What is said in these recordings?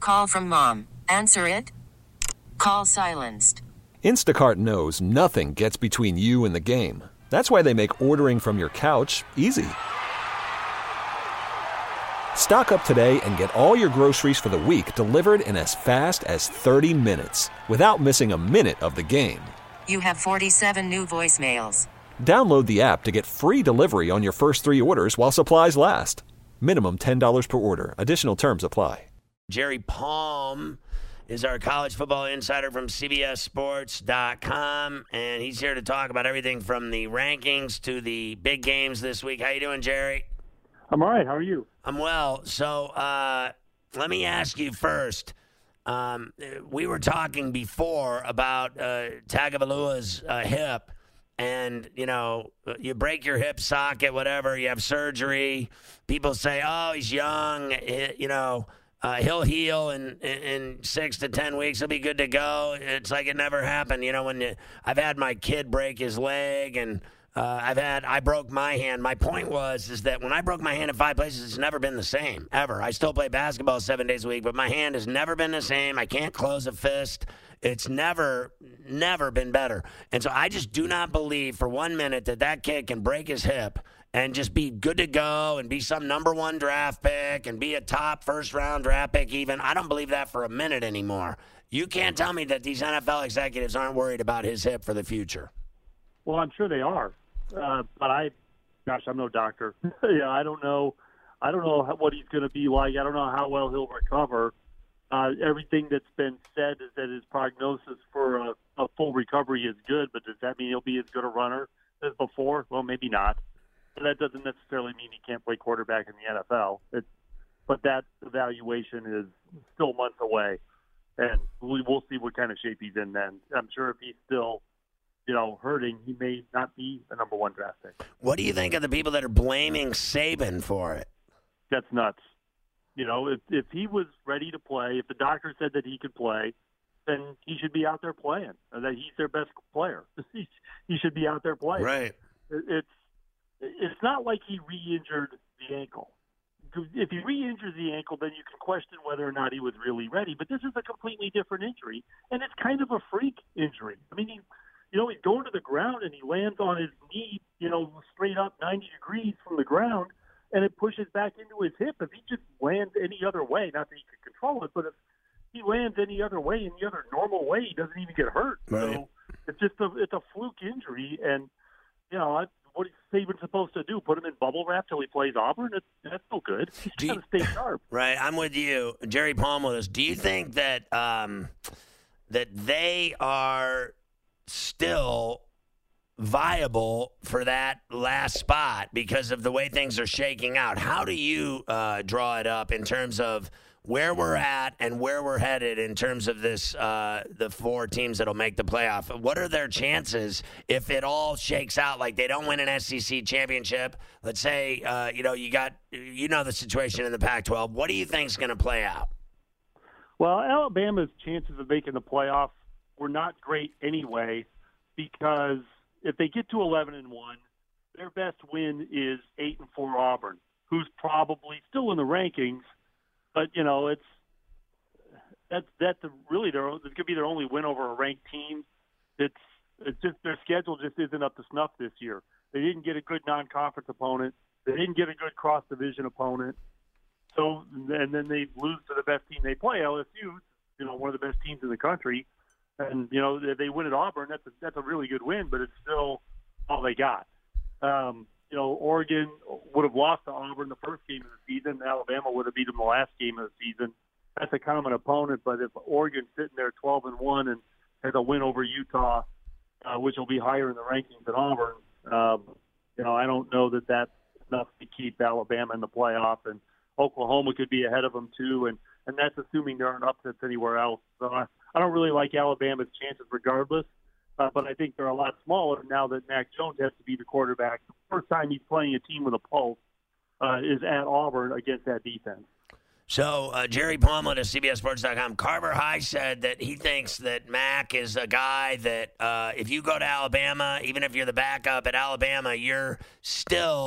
Call from mom. Answer it. Call silenced. Instacart knows nothing gets between you and the game. That's why they make ordering from your couch easy. Stock up today and get all your groceries for the week delivered in as fast as 30 minutes without missing a minute of the game. You have 47 new voicemails. Download the app to get free delivery on your first 3 orders while supplies last. Minimum $10 per order. Additional terms apply. Jerry Palm is our college football insider from CBSSports.com, and he's here to talk about everything from the rankings to the big games this week. How you doing, Jerry? I'm all right. How are you? I'm well. So let me ask you first. We were talking before about Tagovailoa's hip, and, you know, you break your hip socket, whatever, you have surgery. People say, oh, he's young, he'll heal in 6 to 10 weeks. He'll be good to go. It's like it never happened. You know, I've had my kid break his leg, and I broke my hand. My point is that when I broke my hand in 5 places, it's never been the same, ever. I still play basketball 7 days a week, but my hand has never been the same. I can't close a fist. It's never been better. And so I just do not believe for 1 minute that kid can break his hip and just be good to go and be some number 1 draft pick and be a top first-round draft pick even. I don't believe that for a minute anymore. You can't tell me that these NFL executives aren't worried about his hip for the future. Well, I'm sure they are. But I'm no doctor. I don't know what he's going to be like. I don't know how well he'll recover. Everything that's been said is that his prognosis for a full recovery is good, but does that mean he'll be as good a runner as before? Well, maybe not. But that doesn't necessarily mean he can't play quarterback in the NFL. But that evaluation is still months away, and we'll see what kind of shape he's in then. I'm sure if he's still hurting, he may not be a number 1 draft pick. What do you think of the people that are blaming Saban for it? That's nuts. If he was ready to play, if the doctor said that he could play, then he should be out there playing. That he's their best player. He should be out there playing. Right. It's not like he re-injured the ankle. If he re-injures the ankle, then you can question whether or not he was really ready. But this is a completely different injury, and it's kind of a freak injury. I mean, he's going to the ground and he lands on his knee, straight up 90 degrees from the ground, and it pushes back into his hip. If he just lands any other way, not that he can control it, but if he lands any other way, any other normal way, he doesn't even get hurt. Right. So it's a fluke injury, and what is Saban supposed to do? Put him in bubble wrap till he plays Auburn? That's no good. He's got to stay sharp. Right, I'm with you, Jerry Palm with us. Do you think that that they are still viable for that last spot because of the way things are shaking out? How do you draw it up in terms of where we're at and where we're headed in terms of this, the 4 teams that'll make the playoff? What are their chances if it all shakes out like they don't win an SEC championship? Let's say, you got the situation in the Pac-12. What do you think is going to play out? Well, Alabama's chances of making the playoff were not great anyway, because if they get to 11-1, their best win is 8-4 Auburn, who's probably still in the rankings, but that's really this could be their only win over a ranked team. It's just their schedule just isn't up to snuff this year. They didn't get a good non-conference opponent. They didn't get a good cross-division opponent. So, and then they lose to the best team they play, LSU, one of the best teams in the country. And, if they win at Auburn, that's a really good win, but it's still all they got. Oregon would have lost to Auburn the first game of the season. Alabama would have beat them the last game of the season. That's a common opponent, but if Oregon's sitting there 12-1 and has a win over Utah, which will be higher in the rankings than Auburn, I don't know that that's enough to keep Alabama in the playoff. And Oklahoma could be ahead of them too, and that's assuming there aren't upsets anywhere else. So I don't really like Alabama's chances regardless, but I think they're a lot smaller now that Mac Jones has to be the quarterback. The first time he's playing a team with a pulse is at Auburn against that defense. So, Jerry Palmlett of CBSSports.com, Carver High said that he thinks that Mac is a guy that if you go to Alabama, even if you're the backup at Alabama, you're still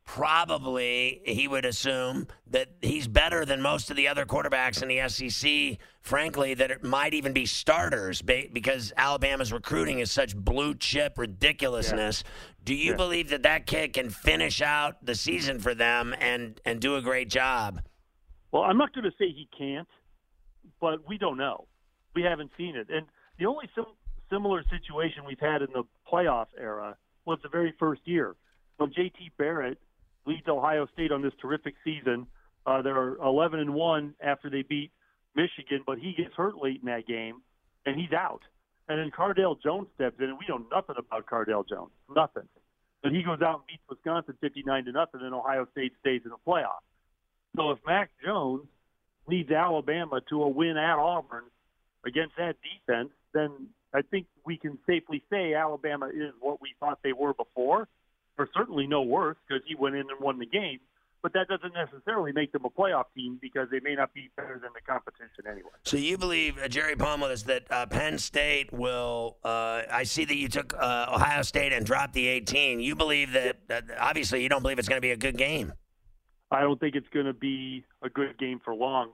probably he would assume that he's better than most of the other quarterbacks in the SEC, frankly, that it might even be starters because Alabama's recruiting is such blue chip ridiculousness. Yeah. Do you believe that kid can finish out the season for them and do a great job? Well, I'm not going to say he can't, but we don't know. We haven't seen it. And the only similar situation we've had in the playoff era was the very first year. When J.T. Barrett leads Ohio State on this terrific season, they're 11-1 after they beat Michigan, but he gets hurt late in that game, and he's out. And then Cardale Jones steps in, and we know nothing about Cardale Jones, nothing. But he goes out and beats Wisconsin 59-0, and Ohio State stays in the playoff. So if Mac Jones leads Alabama to a win at Auburn against that defense, then I think we can safely say Alabama is what we thought they were before, or certainly no worse because he went in and won the game. But that doesn't necessarily make them a playoff team because they may not be better than the competition anyway. So you believe, Jerry Palm with us, that Penn State will I see that you took Ohio State and dropped the 18. You believe that obviously you don't believe it's going to be a good game. I don't think it's going to be a good game for long.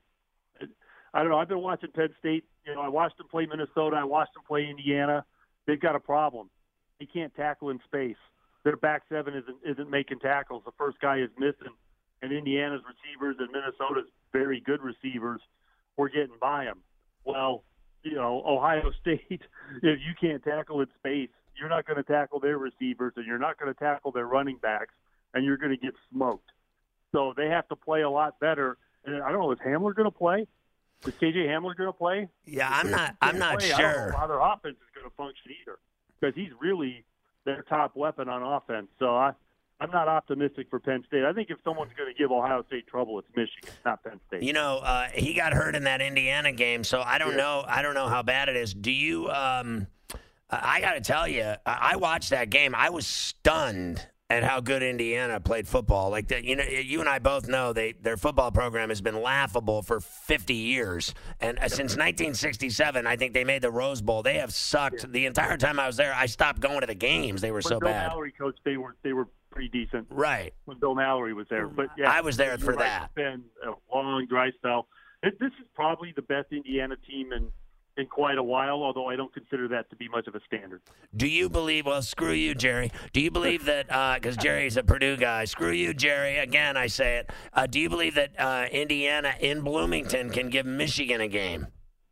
I don't know. I've been watching Penn State. I watched them play Minnesota. I watched them play Indiana. They've got a problem. They can't tackle in space. Their back seven isn't making tackles. The first guy is missing. And Indiana's receivers and Minnesota's very good receivers were getting by them. Well, Ohio State, if you can't tackle in space, you're not going to tackle their receivers, and you're not going to tackle their running backs, and you're going to get smoked. So they have to play a lot better. And I don't know, is Hamler going to play? Is KJ Hamler going to play? Yeah, I'm not sure. I don't know how their offense is going to function either, because he's really their top weapon on offense. So I'm not optimistic for Penn State. I think if someone's going to give Ohio State trouble, it's Michigan, not Penn State. He got hurt in that Indiana game, so I don't know. I don't know how bad it is. Do you? I got to tell you, I watched that game. I was stunned at how good Indiana played football. Like that, you and I both know their football program has been laughable for 50 years, and since 1967, I think they made the Rose Bowl. They have sucked the entire time I was there. I stopped going to the games. They were so Bill bad. Mallory coach, they were pretty decent, right? When Bill Mallory was there, but yeah, I was there for that. It's been a long dry spell. This is probably the best Indiana team in quite a while, although I don't consider that to be much of a standard. Do you believe, well, screw you, Jerry. Do you believe that, because Jerry's a Purdue guy, screw you, Jerry, again, I say it. Do you believe that Indiana in Bloomington can give Michigan a game?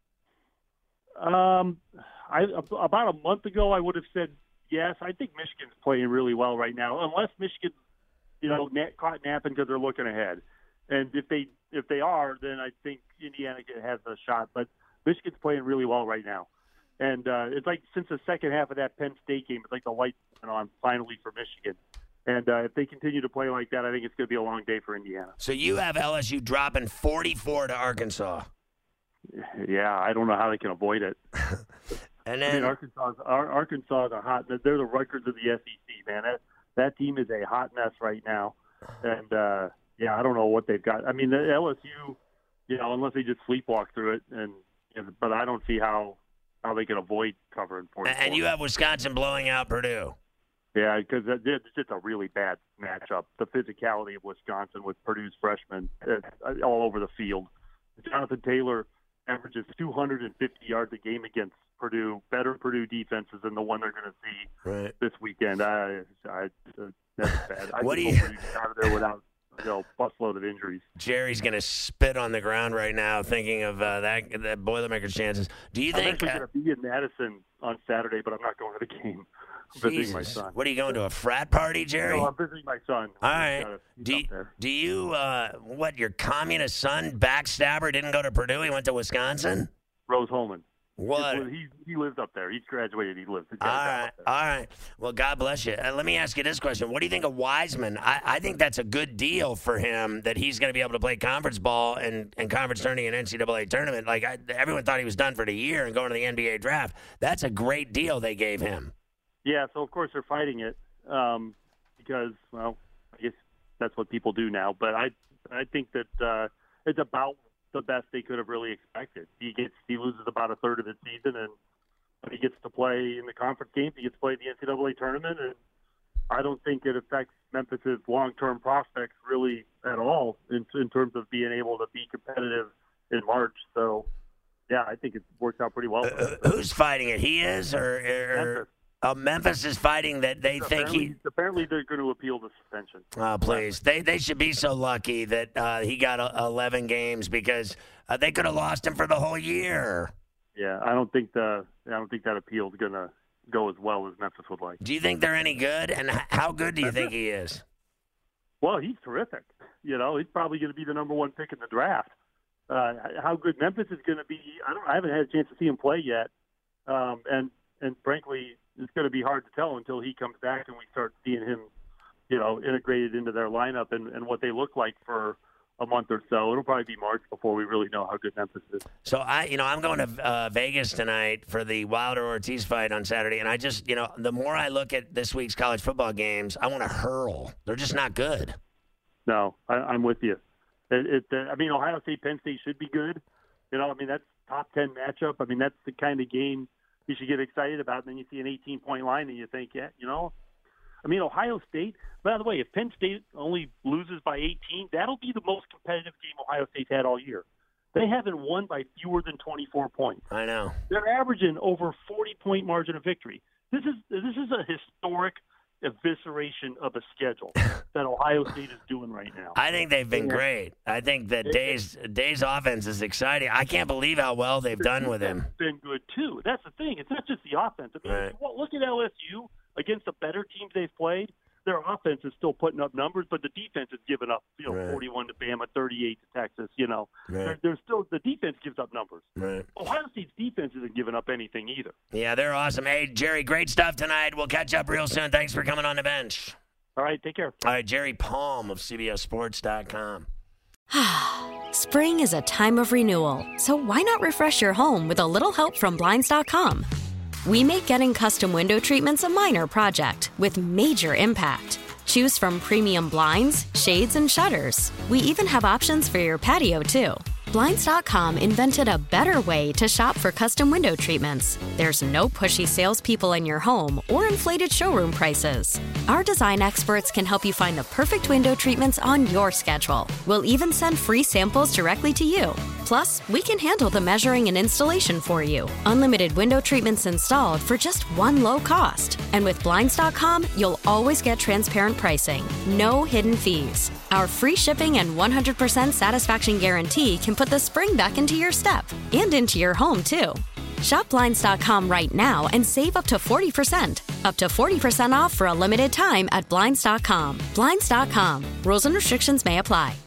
About a month ago, I would have said yes. I think Michigan's playing really well right now, unless Michigan, caught napping because they're looking ahead. And if they are, then I think Indiana has a shot. But Michigan's playing really well right now. And it's like since the second half of that Penn State game, it's like the lights went on finally for Michigan. And if they continue to play like that, I think it's going to be a long day for Indiana. So you have LSU dropping 44 to Arkansas. Yeah, I don't know how they can avoid it. And then Arkansas is a hot. They're the Rutgers of the SEC, man. That team is a hot mess right now. And I don't know what they've got. I mean, the LSU, unless they just sleepwalk through it, but I don't see how they can avoid covering 44. And you have Wisconsin blowing out Purdue. Yeah, because it's just a really bad matchup. The physicality of Wisconsin with Purdue's freshmen all over the field. Jonathan Taylor averages 250 yards a game against Purdue. Better Purdue defenses than the one they're going to see this weekend. That's bad. What do you Purdue out of there without busload of injuries? Jerry's going to spit on the ground right now thinking of that Boilermakers' chances. Do you think I'm actually going to be in Madison on Saturday, but I'm not going to the game. I'm visiting my son. What are you going to, a frat party, Jerry? No, I'm visiting my son. All right. Do you your communist son, backstabber, didn't go to Purdue? He went to Wisconsin? Rose-Hulman. What? He lives up there. He's graduated. He lives. All right. Well, God bless you. Let me ask you this question. What do you think of Wiseman? I think that's a good deal for him that he's going to be able to play conference ball and conference tourney and NCAA tournament. Like everyone thought he was done for the year and going to the NBA draft. That's a great deal they gave him. Yeah, so of course they're fighting it because, well, I guess that's what people do now. But I think that it's about the best they could have really expected. He loses about a third of the season, and he gets to play in the conference games. He gets to play in the NCAA tournament, and I don't think it affects Memphis' long-term prospects really at all in terms of being able to be competitive in March. So, yeah, I think it works out pretty well. Who's fighting it? He is, or Memphis is fighting that they think he. Apparently, they're going to appeal the suspension. Oh, please! They should be so lucky that he got 11 games because they could have lost him for the whole year. Yeah, I don't think that appeal is going to go as well as Memphis would like. Do you think they're any good? And how good do you think he is? Well, he's terrific. You know, he's probably going to be the number one pick in the draft. How good Memphis is going to be, I haven't had a chance to see him play yet. And frankly, it's going to be hard to tell until he comes back and we start seeing him, you know, integrated into their lineup and what they look like for a month or so. It'll probably be March before we really know how good Memphis is. So I'm going to Vegas tonight for the Wilder-Ortiz fight on Saturday, and I just, the more I look at this week's college football games, I want to hurl. They're just not good. No, I'm with you. Ohio State, Penn State should be good. That's top 10 matchup. That's the kind of game you should get excited about. And then you see an 18-point line and you think, Ohio State, by the way, if Penn State only loses by 18, that'll be the most competitive game Ohio State's had all year. They haven't won by fewer than 24 points. I know. They're averaging over 40-point margin of victory. This is a historic evisceration of a schedule that Ohio State is doing right now. I think they've been great. I think that Day's offense is exciting. I can't believe how well they've done with him. Been good too. That's the thing. It's not just the offense. Right. Look at LSU against the better teams they've played. Their offense is still putting up numbers, but the defense is giving up, 41 to Bama, 38 to Texas. Right. There's still the defense gives up numbers. Right. Ohio State's defense isn't giving up anything either. Yeah, they're awesome. Hey, Jerry, great stuff tonight. We'll catch up real soon. Thanks for coming on the bench. All right, take care. All right, Jerry Palm of CBSSports.com. Spring is a time of renewal, so why not refresh your home with a little help from Blinds.com? We make getting custom window treatments a minor project with major impact. Choose from premium blinds, shades, and shutters. We even have options for your patio, too. Blinds.com invented a better way to shop for custom window treatments. There's no pushy salespeople in your home or inflated showroom prices. Our design experts can help you find the perfect window treatments on your schedule. We'll even send free samples directly to you. Plus, we can handle the measuring and installation for you. Unlimited window treatments installed for just one low cost. And with Blinds.com, you'll always get transparent pricing. No hidden fees. Our free shipping and 100% satisfaction guarantee can put the spring back into your step and into your home, too. Shop Blinds.com right now and save up to 40%. Up to 40% off for a limited time at Blinds.com. Blinds.com. Rules and restrictions may apply.